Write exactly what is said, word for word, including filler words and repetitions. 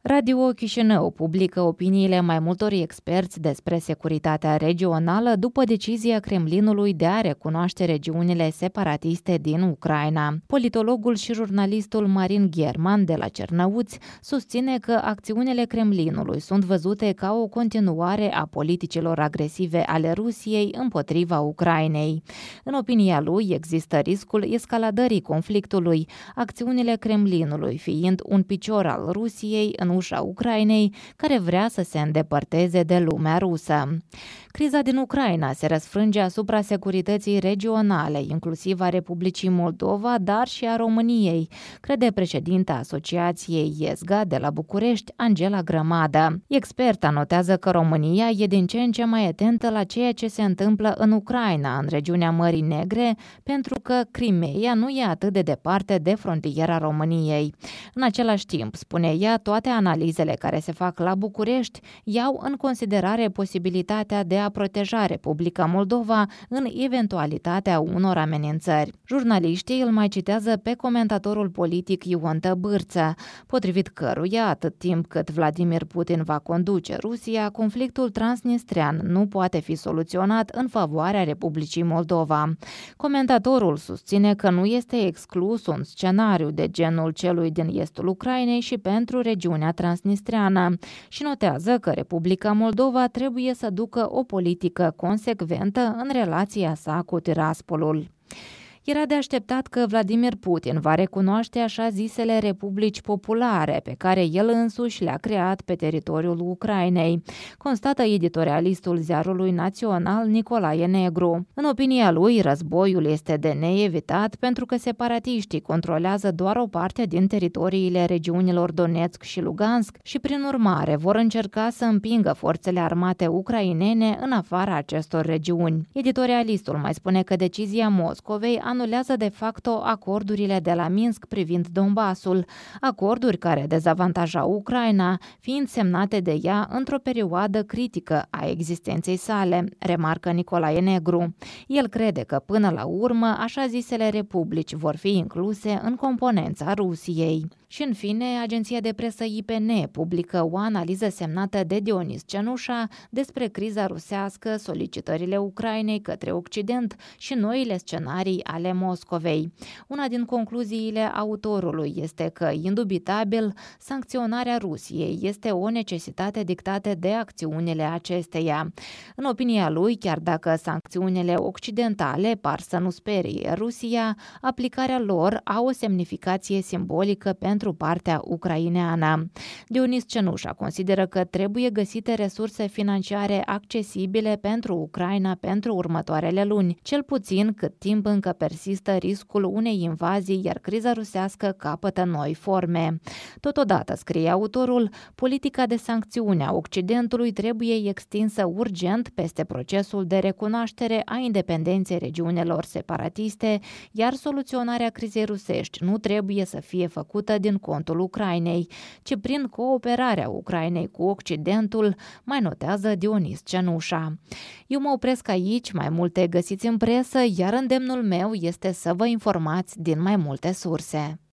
Radio Chișinău publică opiniile mai multor experți despre securitatea regională după decizia Kremlinului de a recunoaște regiunile separatiste din Ucraina. Politologul și jurnalistul Marin German de la Cernăuți susține că acțiunile Kremlinului sunt văzute ca o continuare a politicilor agresive ale Rusiei împotriva Ucrainei. În opinia lui, există riscul escaladării conflictului, acțiunile Kremlinului fiind un picior al Rusiei în ușa Ucrainei, care vrea să se îndepărteze de lumea rusă. Criza din Ucraina se răsfrânge asupra securității regionale, inclusiv a Republicii Moldova, dar și a României, crede președinta Asociației IESGA de la București, Angela Grămadă. Experta notează că România e din ce în ce mai atentă la ceea ce se întâmplă în Ucraina, în regiunea Mării Negre, pentru că Crimeea nu e atât de departe de frontiera României. În același timp, spune ea, toate analizele care se fac la București iau în considerare posibilitatea de a proteja Republica Moldova în eventualitatea unor amenințări. Jurnaliștii îl mai citează pe comentatorul politic Ion Tăbârță, potrivit căruia, atât timp cât Vladimir Putin va conduce Rusia, conflictul transnistrean nu poate fi soluționat în favoarea Republicii Moldova. Comentatorul susține că nu este exclus un scenariu de genul celui din estul Ucrainei și pentru regiunea transnistreană și notează că Republica Moldova trebuie să ducă o politică consecventă în relația sa cu Tiraspolul. Era de așteptat că Vladimir Putin va recunoaște așa zisele republici populare pe care el însuși le-a creat pe teritoriul Ucrainei, constată editorialistul Ziarului Național Nicolae Negru. În opinia lui, războiul este de neevitat pentru că separatiștii controlează doar o parte din teritoriile regiunilor Donetsk și Lugansk și, prin urmare, vor încerca să împingă forțele armate ucrainene în afara acestor regiuni. Editorialistul mai spune că decizia Moscovei anulează de facto acordurile de la Minsk privind Donbasul, acorduri care dezavantajau Ucraina, fiind semnate de ea într-o perioadă critică a existenței sale, remarcă Nicolae Negru. El crede că până la urmă așa zisele republici vor fi incluse în componența Rusiei. Și în fine, agenția de presă I P N publică o analiză semnată de Dionis Cenușa despre criza rusească, solicitările Ucrainei către Occident și noile scenarii ale Moscovei. Una din concluziile autorului este că, indubitabil, sancționarea Rusiei este o necesitate dictată de acțiunile acesteia. În opinia lui, chiar dacă sancțiunile occidentale par să nu sperie Rusia, aplicarea lor au o semnificație simbolică pentru partea ucraineană. Dionis Cenușa consideră că trebuie găsite resurse financiare accesibile pentru Ucraina pentru următoarele luni, cel puțin cât timp încă persistă riscul unei invazii, iar criza rusească capătă noi forme. Totodată, scrie autorul, politica de sancțiune a Occidentului trebuie extinsă urgent peste procesul de recunoaștere a independenței regiunilor separatiste, iar soluționarea crizei rusești nu trebuie să fie făcută din contul Ucrainei, ci prin cooperarea Ucrainei cu Occidentul, mai notează Dionis Cenușa. Eu mă opresc aici, mai multe găsiți în presă, iar îndemnul meu este să vă informați din mai multe surse.